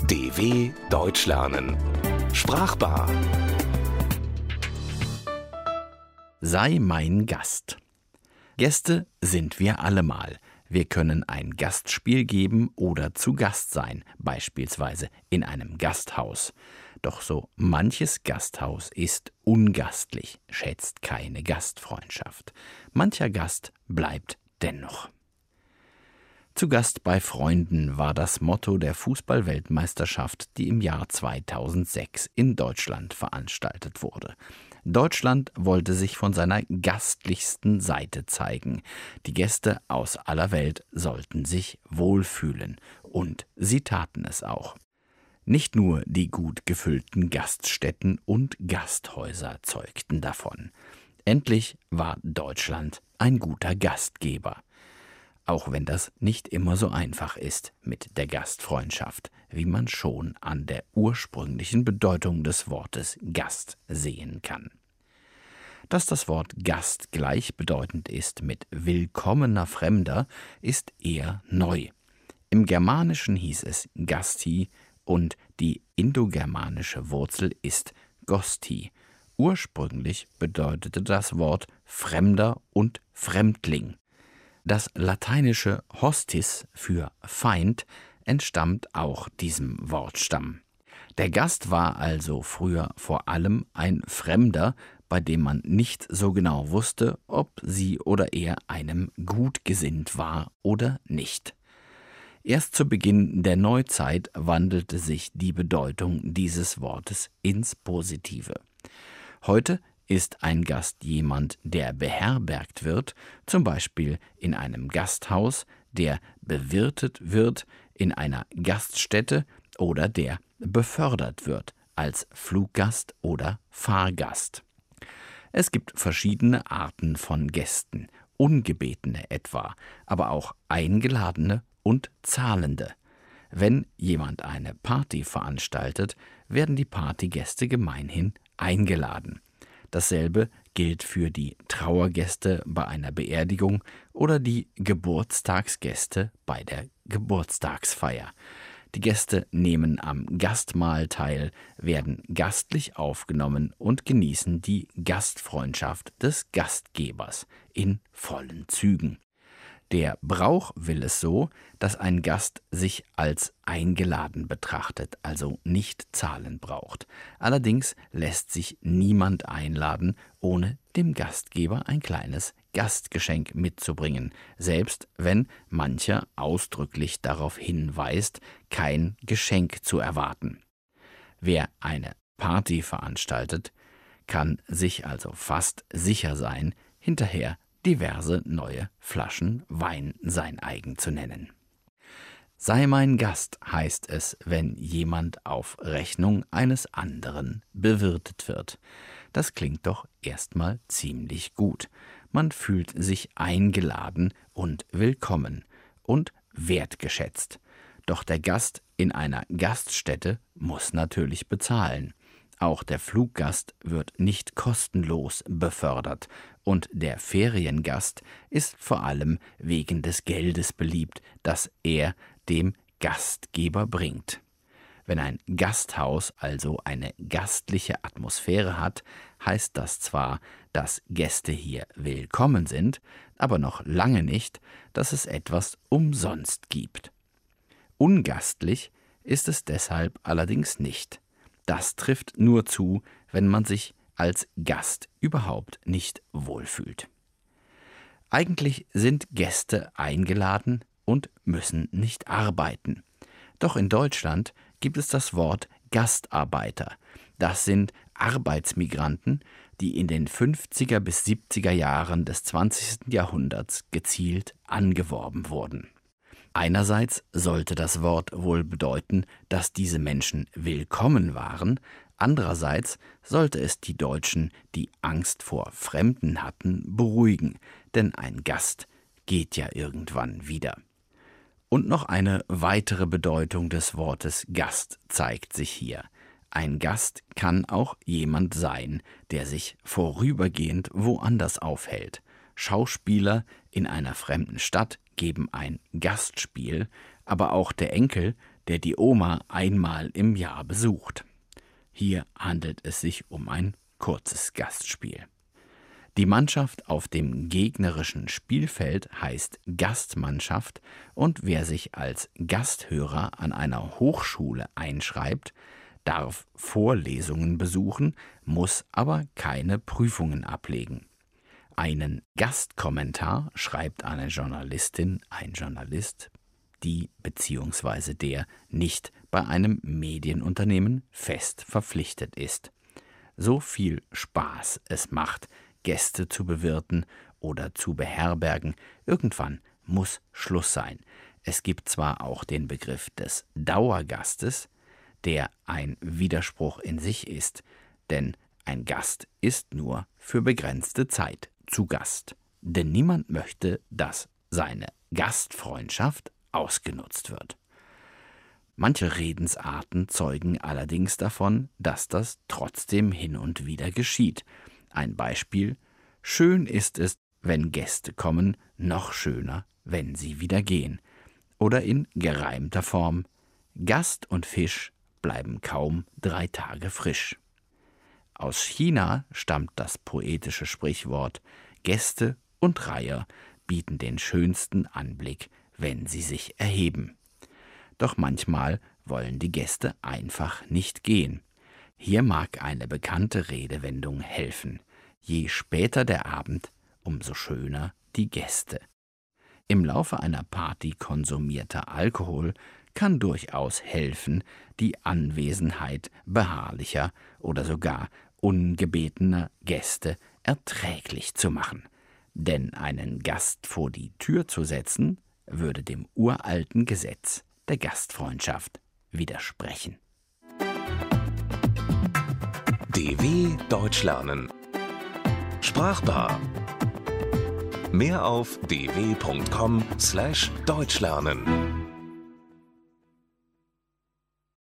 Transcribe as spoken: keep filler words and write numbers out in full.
D W Deutsch lernen. Sprachbar. Sei mein Gast. Gäste sind wir allemal. Wir können ein Gastspiel geben oder zu Gast sein, beispielsweise in einem Gasthaus. Doch so manches Gasthaus ist ungastlich, schätzt keine Gastfreundschaft. Mancher Gast bleibt dennoch. Zu Gast bei Freunden war das Motto der Fußball-Weltmeisterschaft, die im Jahr zweitausendsechs in Deutschland veranstaltet wurde. Deutschland wollte sich von seiner gastlichsten Seite zeigen. Die Gäste aus aller Welt sollten sich wohlfühlen. Und sie taten es auch. Nicht nur die gut gefüllten Gaststätten und Gasthäuser zeugten davon. Endlich war Deutschland ein guter Gastgeber. Auch wenn das nicht immer so einfach ist mit der Gastfreundschaft, wie man schon an der ursprünglichen Bedeutung des Wortes Gast sehen kann. Dass das Wort Gast gleichbedeutend ist mit willkommener Fremder, ist eher neu. Im Germanischen hieß es Gasti und die indogermanische Wurzel ist Gosti. Ursprünglich bedeutete das Wort Fremder und Fremdling. Das lateinische Hostis für Feind entstammt auch diesem Wortstamm. Der Gast war also früher vor allem ein Fremder, bei dem man nicht so genau wusste, ob sie oder er einem gut gesinnt war oder nicht. Erst zu Beginn der Neuzeit wandelte sich die Bedeutung dieses Wortes ins Positive. Heute ist ein Gast jemand, der beherbergt wird, zum Beispiel in einem Gasthaus, der bewirtet wird in einer Gaststätte oder der befördert wird als Fluggast oder Fahrgast. Es gibt verschiedene Arten von Gästen, ungebetene etwa, aber auch eingeladene und zahlende. Wenn jemand eine Party veranstaltet, werden die Partygäste gemeinhin eingeladen. Dasselbe gilt für die Trauergäste bei einer Beerdigung oder die Geburtstagsgäste bei der Geburtstagsfeier. Die Gäste nehmen am Gastmahl teil, werden gastlich aufgenommen und genießen die Gastfreundschaft des Gastgebers in vollen Zügen. Der Brauch will es so, dass ein Gast sich als eingeladen betrachtet, also nicht zahlen braucht. Allerdings lässt sich niemand einladen, ohne dem Gastgeber ein kleines Gastgeschenk mitzubringen, selbst wenn mancher ausdrücklich darauf hinweist, kein Geschenk zu erwarten. Wer eine Party veranstaltet, kann sich also fast sicher sein, hinterher diverse neue Flaschen Wein sein eigen zu nennen. Sei mein Gast heißt es, wenn jemand auf Rechnung eines anderen bewirtet wird. Das klingt doch erstmal ziemlich gut. Man fühlt sich eingeladen und willkommen und wertgeschätzt. Doch der Gast in einer Gaststätte muss natürlich bezahlen. Auch der Fluggast wird nicht kostenlos befördert und der Feriengast ist vor allem wegen des Geldes beliebt, das er dem Gastgeber bringt. Wenn ein Gasthaus also eine gastliche Atmosphäre hat, heißt das zwar, dass Gäste hier willkommen sind, aber noch lange nicht, dass es etwas umsonst gibt. Ungastlich ist es deshalb allerdings nicht. Das trifft nur zu, wenn man sich als Gast überhaupt nicht wohlfühlt. Eigentlich sind Gäste eingeladen und müssen nicht arbeiten. Doch in Deutschland gibt es das Wort Gastarbeiter. Das sind Arbeitsmigranten, die in den fünfziger bis siebziger Jahren des zwanzigsten Jahrhunderts gezielt angeworben wurden. Einerseits sollte das Wort wohl bedeuten, dass diese Menschen willkommen waren, andererseits sollte es die Deutschen, die Angst vor Fremden hatten, beruhigen, denn ein Gast geht ja irgendwann wieder. Und noch eine weitere Bedeutung des Wortes Gast zeigt sich hier. Ein Gast kann auch jemand sein, der sich vorübergehend woanders aufhält. Schauspieler in einer fremden Stadt geben ein Gastspiel, aber auch der Enkel, der die Oma einmal im Jahr besucht. Hier handelt es sich um ein kurzes Gastspiel. Die Mannschaft auf dem gegnerischen Spielfeld heißt Gastmannschaft und wer sich als Gasthörer an einer Hochschule einschreibt, darf Vorlesungen besuchen, muss aber keine Prüfungen ablegen. Einen Gastkommentar schreibt eine Journalistin, ein Journalist, die bzw. der nicht bei einem Medienunternehmen fest verpflichtet ist. So viel Spaß es macht, Gäste zu bewirten oder zu beherbergen, irgendwann muss Schluss sein. Es gibt zwar auch den Begriff des Dauergastes, der ein Widerspruch in sich ist, denn ein Gast ist nur für begrenzte Zeit zu Gast. Denn niemand möchte, dass seine Gastfreundschaft ausgenutzt wird. Manche Redensarten zeugen allerdings davon, dass das trotzdem hin und wieder geschieht. Ein Beispiel: Schön ist es, wenn Gäste kommen, noch schöner, wenn sie wieder gehen. Oder in gereimter Form: Gast und Fisch bleiben kaum drei Tage frisch. Aus China stammt das poetische Sprichwort: Gäste und Reiher bieten den schönsten Anblick, wenn sie sich erheben. Doch manchmal wollen die Gäste einfach nicht gehen. Hier mag eine bekannte Redewendung helfen: Je später der Abend, umso schöner die Gäste. Im Laufe einer Party konsumierter Alkohol kann durchaus helfen, die Anwesenheit beharrlicher oder sogar ungebetener Gäste erträglich zu machen. Denn einen Gast vor die Tür zu setzen, würde dem uralten Gesetz der Gastfreundschaft widersprechen. D W Deutsch lernen. Sprachbar. Mehr auf d w punkt com slash deutsch lernen.